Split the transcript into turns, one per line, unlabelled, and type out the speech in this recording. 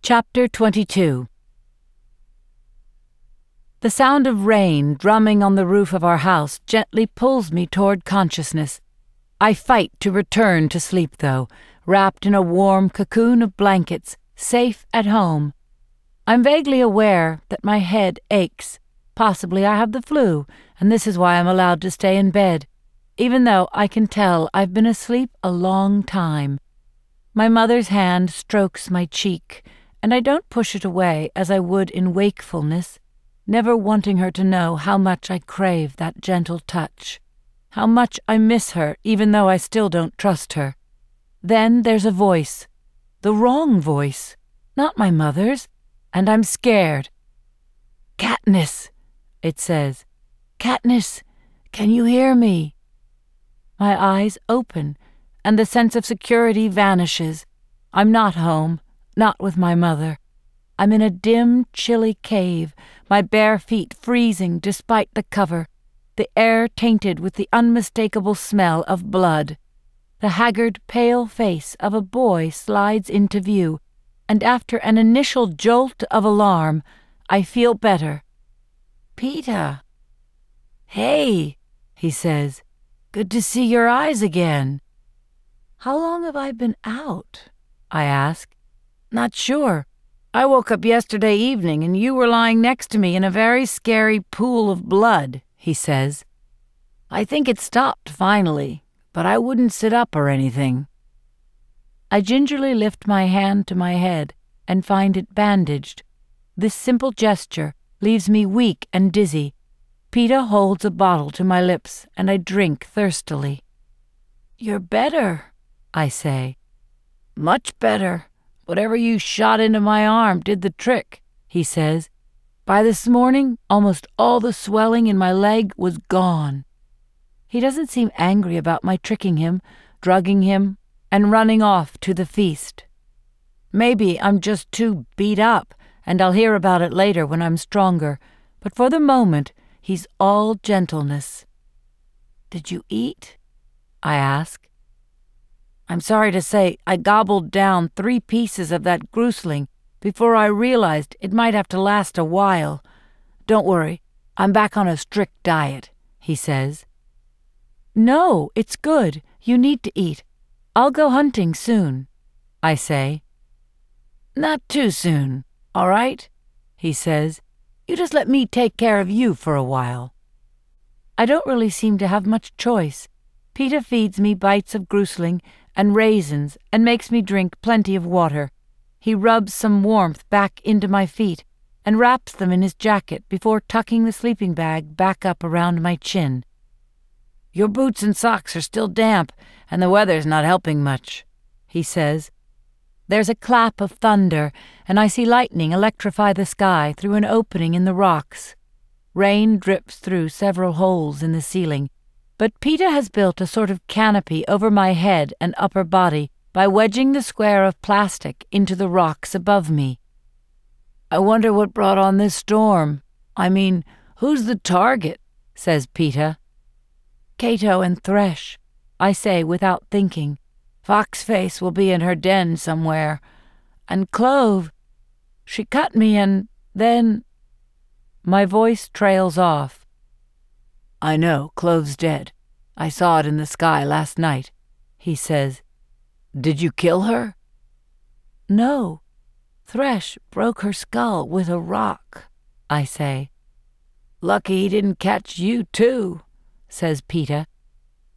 Chapter 22. The sound of rain drumming on the roof of our house gently pulls me toward consciousness. I fight to return to sleep, though, wrapped in a warm cocoon of blankets, safe at home. I'm vaguely aware that my head aches. Possibly I have the flu, and this is why I'm allowed to stay in bed, even though I can tell I've been asleep a long time. My mother's hand strokes my cheek, and I don't push it away as I would in wakefulness, never wanting her to know how much I crave that gentle touch, how much I miss her even though I still don't trust her. Then there's a voice, the wrong voice, not my mother's, and I'm scared. "Katniss," it says. "Katniss, can you hear me?" My eyes open, and the sense of security vanishes. I'm not home. Not with my mother. I'm in a dim, chilly cave, my bare feet freezing despite the cover, the air tainted with the unmistakable smell of blood. The haggard, pale face of a boy slides into view, and after an initial jolt of alarm, I feel better. "Peeta." "Hey," he says. "Good to see your eyes again." "How long have I been out?" I ask. "Not sure. I woke up yesterday evening and you were lying next to me in a very scary pool of blood," he says. "I think it stopped finally, but I wouldn't sit up or anything." I gingerly lift my hand to my head and find it bandaged. This simple gesture leaves me weak and dizzy. Peeta holds a bottle to my lips and I drink thirstily. "You're better," I say. "Much better. Whatever you shot into my arm did the trick," he says. "By this morning, almost all the swelling in my leg was gone." He doesn't seem angry about my tricking him, drugging him, and running off to the feast. Maybe I'm just too beat up, and I'll hear about it later when I'm stronger, but for the moment, he's all gentleness. "Did you eat?" I ask. "I'm sorry to say I gobbled down 3 pieces of that grusling before I realized it might have to last a while. Don't worry, I'm back on a strict diet," he says. "No, it's good. You need to eat. I'll go hunting soon," I say. "Not too soon, all right?" he says. "You just let me take care of you for a while." I don't really seem to have much choice. Peeta feeds me bites of grusling and raisins and makes me drink plenty of water. He rubs some warmth back into my feet and wraps them in his jacket before tucking the sleeping bag back up around my chin. "Your boots and socks are still damp, and the weather's not helping much," he says. There's a clap of thunder, and I see lightning electrify the sky through an opening in the rocks. Rain drips through several holes in the ceiling, but Peeta has built a sort of canopy over my head and upper body by wedging the square of plastic into the rocks above me. "I wonder what brought on this storm. I mean, who's the target?" says Peeta. "Cato and Thresh," I say without thinking. "Foxface will be in her den somewhere. And Clove, she cut me and then—" My voice trails off. "I know, Clove's dead. I saw it in the sky last night," he says. "Did you kill her?" "No. Thresh broke her skull with a rock," I say. "Lucky he didn't catch you too," says Peeta.